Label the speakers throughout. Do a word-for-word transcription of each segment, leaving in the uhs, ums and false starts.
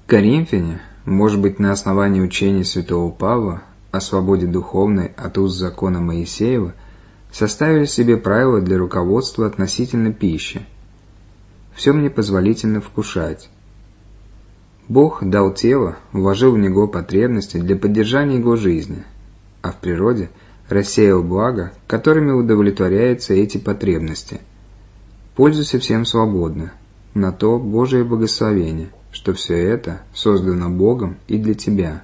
Speaker 1: Коринфяне, может быть, на основании учения святого Павла о свободе духовной от уз закона Моисеева, составили себе правила для руководства относительно пищи. Все мне позволительно вкушать. Бог дал тело, вложил в него потребности для поддержания его жизни, а в природе рассеял блага, которыми удовлетворяются эти потребности. Пользуйся всем свободно, на то Божие благословение, что все это создано Богом и для тебя.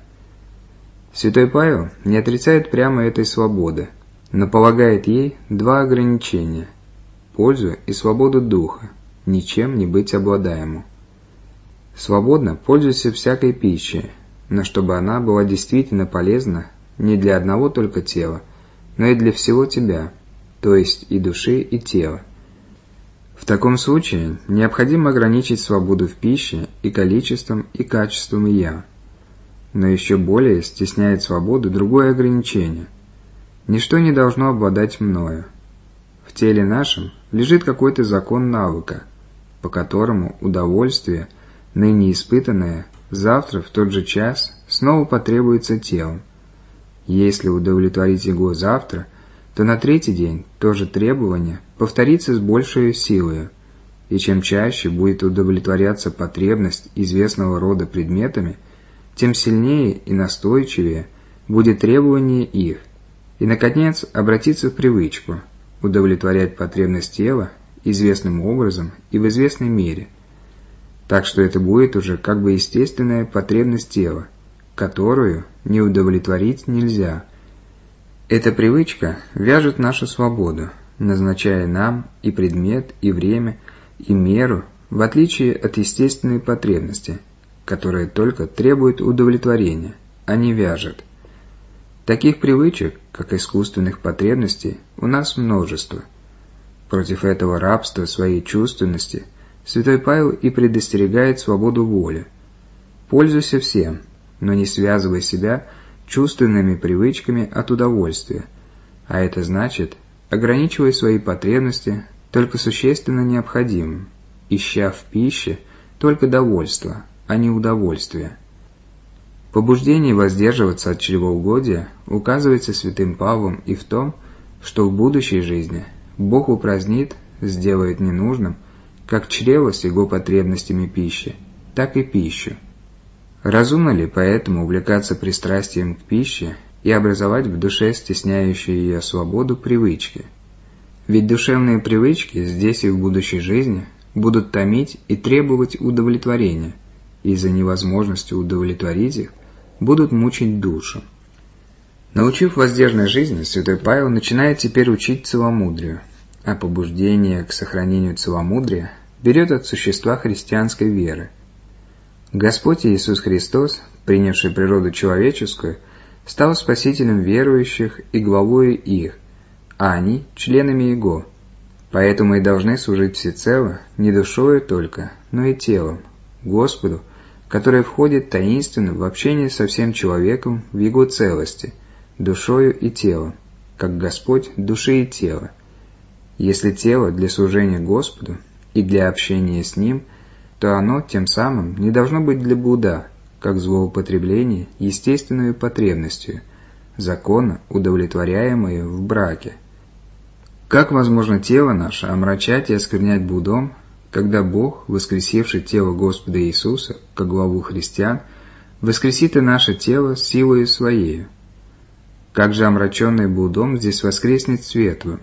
Speaker 1: Святой Павел не отрицает прямо этой свободы, но полагает ей два ограничения – пользу и свободу духа, ничем не быть обладаему. Свободно пользуйся всякой пищей, но чтобы она была действительно полезна не для одного только тела, но и для всего тебя, то есть и души, и тела. В таком случае необходимо ограничить свободу в пище и количеством, и качеством «я». Но еще более стесняет свободу другое ограничение. Ничто не должно обладать мною. В теле нашем лежит какой-то закон навыка, по которому удовольствие, ныне испытанное, завтра в тот же час снова потребуется телом. Если удовлетворить его завтра, то на третий день то же требование повторится с большей силой, и чем чаще будет удовлетворяться потребность известного рода предметами, тем сильнее и настойчивее будет требование их, и, наконец, обратиться в привычку удовлетворять потребность тела известным образом и в известной мере, так что это будет уже как бы естественная потребность тела, которую не удовлетворить нельзя. Эта привычка вяжет нашу свободу, назначая нам и предмет, и время, и меру, в отличие от естественной потребности, которая только требует удовлетворения, а не вяжет. Таких привычек, как искусственных потребностей, у нас множество. Против этого рабства своей чувственности святой Павел и предостерегает свободу воли. Пользуйся всем, но не связывай себя чувственными привычками от удовольствия, а это значит, ограничивай свои потребности только существенно необходимым, ища в пище только довольство, а не удовольствие. Побуждение воздерживаться от чревоугодия указывается святым Павлом и в том, что в будущей жизни Бог упразднит, сделает ненужным, как чрево с его потребностями пищи, так и пищу. Разумно ли поэтому увлекаться пристрастием к пище и образовать в душе стесняющую ее свободу привычки? Ведь душевные привычки здесь и в будущей жизни будут томить и требовать удовлетворения, и из-за невозможности удовлетворить их будут мучить душу. Научив воздержной жизни, святой Павел начинает теперь учить целомудрию, а побуждение к сохранению целомудрия берет от существа христианской веры. Господь Иисус Христос, принявший природу человеческую, стал спасителем верующих и главою их, а они – членами Его. Поэтому и должны служить всецело, не душою только, но и телом, Господу, который входит таинственно в общение со всем человеком в Его целости, душою и телом, как Господь души и тела. Если тело для служения Господу и для общения с Ним, то оно тем самым не должно быть для блуда, как злоупотребление естественной потребностью, законно удовлетворяемое в браке. Как возможно тело наше омрачать и осквернять блудом, когда Бог, воскресивший тело Господа Иисуса, как главу христиан, воскресит и наше тело силою Своею? Как же омраченный блудом здесь воскреснет светлым?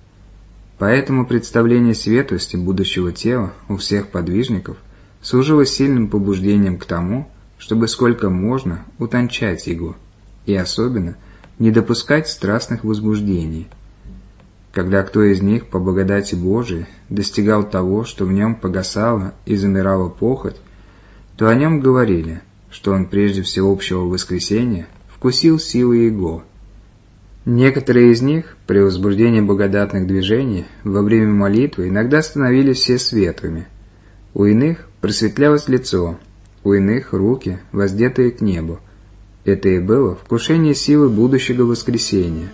Speaker 1: Поэтому представление светлости будущего тела у всех подвижников служило сильным побуждением к тому, чтобы сколько можно утончать его, и особенно не допускать страстных возбуждений. Когда кто из них по благодати Божией достигал того, что в нем погасала и замирала похоть, то о нем говорили, что он прежде всеобщего воскресения вкусил силы Его. Некоторые из них при возбуждении благодатных движений во время молитвы иногда становились все светлыми. У иных просветлялось лицо, у иных руки, воздетые к небу. Это и было вкушение силы будущего воскресения.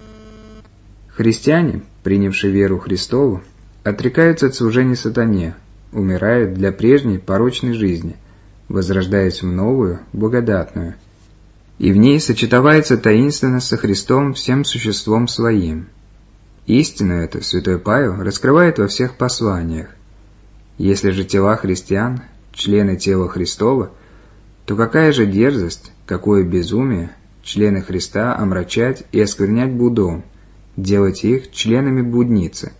Speaker 1: Христиане, принявшие веру Христову, отрекаются от служения сатане, умирают для прежней порочной жизни, возрождаясь в новую, благодатную, и в ней сочетается таинственно со Христом всем существом своим. Истину эту святой Павел раскрывает во всех посланиях. Если же тела христиан – члены тела Христова, то какая же дерзость, какое безумие члены Христа омрачать и осквернять блудом, делать их членами блудницы.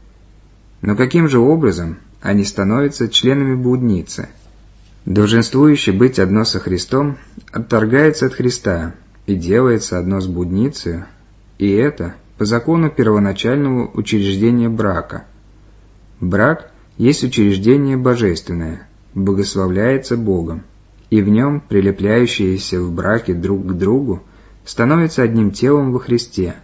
Speaker 1: Но каким же образом они становятся членами блудницы? Долженствующий быть одно со Христом отторгается от Христа и делается одно с блудницей, и это по закону первоначального учреждения брака. Брак есть учреждение божественное, благословляется Богом, и в нем прилепляющиеся в браке друг к другу становятся одним телом во Христе.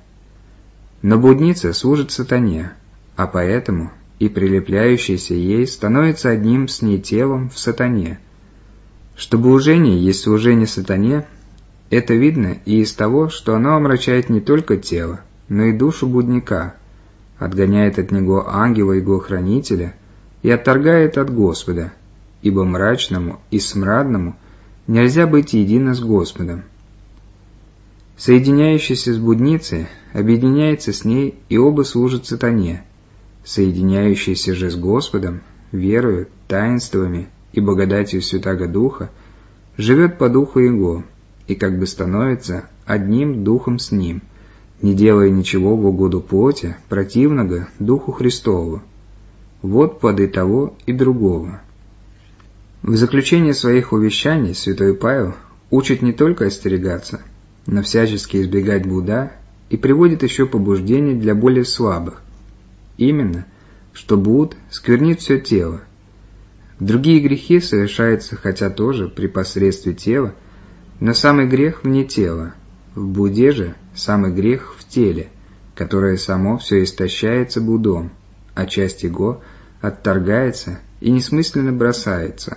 Speaker 1: Но блудница служит сатане, а поэтому и прилепляющийся ей становится одним с ней телом в сатане. Что блужение есть служение сатане, это видно и из того, что оно омрачает не только тело, но и душу блудника, отгоняет от него ангела его хранителя и отторгает от Господа, ибо мрачному и смрадному нельзя быть едино с Господом. Соединяющийся с блудницей объединяется с ней, и оба служат сатане. Соединяющийся же с Господом, верою, таинствами и благодатью Святаго Духа, живет по Духу Его и как бы становится одним Духом с Ним, не делая ничего в угоду плоти, противного Духу Христову. Вот плоды того и другого. В заключение своих увещаний святой Павел учит не только остерегаться, но всячески избегать блуда и приводит еще побуждение для более слабых. Именно, что блуд сквернит все тело. Другие грехи совершаются хотя тоже при посредстве тела, но самый грех вне тела. В блуде же самый грех в теле, которое само все истощается блудом, а часть его отторгается и несмысленно бросается.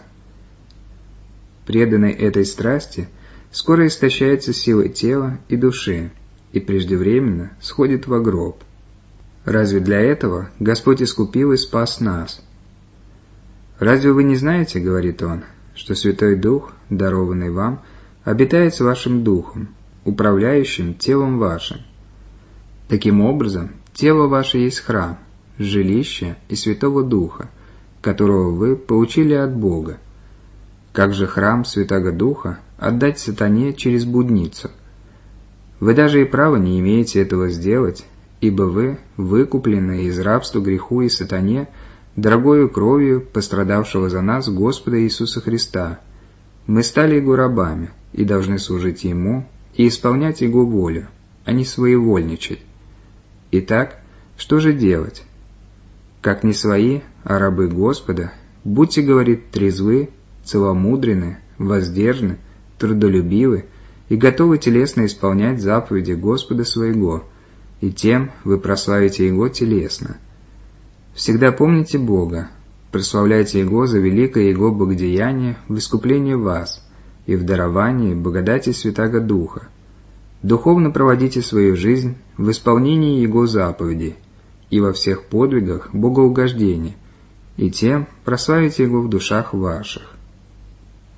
Speaker 1: Преданный этой страсти скоро истощается силой тела и души и преждевременно сходит во гроб. Разве для этого Господь искупил и спас нас? «Разве вы не знаете, — говорит Он, — что Святой Дух, дарованный вам, обитает с вашим духом, управляющим телом вашим? Таким образом, тело ваше есть храм, жилище и Святого Духа, которого вы получили от Бога. Как же храм Святаго Духа отдать сатане через блудницу? Вы даже и права не имеете этого сделать, ибо вы выкуплены из рабства греху и сатане дорогою кровью пострадавшего за нас Господа Иисуса Христа. Мы стали Его рабами и должны служить Ему и исполнять Его волю, а не своевольничать. Итак, что же делать? Как не свои, а рабы Господа, будьте, говорит, трезвы, целомудрены, воздержаны, трудолюбивы и готовы телесно исполнять заповеди Господа своего, и тем вы прославите Его телесно. Всегда помните Бога, прославляйте Его за великое Его благодеяние в искуплении вас и в даровании благодати Святаго Духа. Духовно проводите свою жизнь в исполнении Его заповедей и во всех подвигах богоугождения, и тем прославите Его в душах ваших.